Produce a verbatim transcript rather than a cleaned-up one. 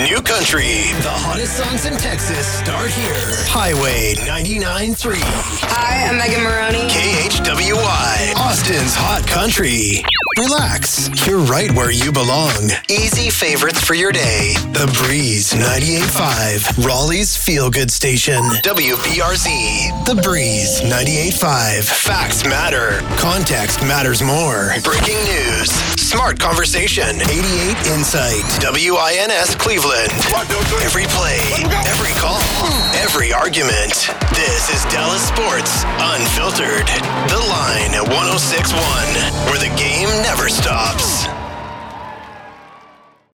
New country. The hottest songs in Texas start here. Highway ninety-nine point three. Hi, I'm Megan Maroney. K H W Y. Austin's hot country. Relax. You're right where you belong. Easy favorites for your day. The Breeze ninety-eight point five. Raleigh's feel-good station. W B R Z. The Breeze ninety-eight point five. Facts matter. Context matters more. Breaking news. Smart conversation. eighty-eight Insight. W I N S Cleveland. Every play. Every call. Every argument. This is Dallas Sports Unfiltered. The Line at one oh six point one, where the game never stops.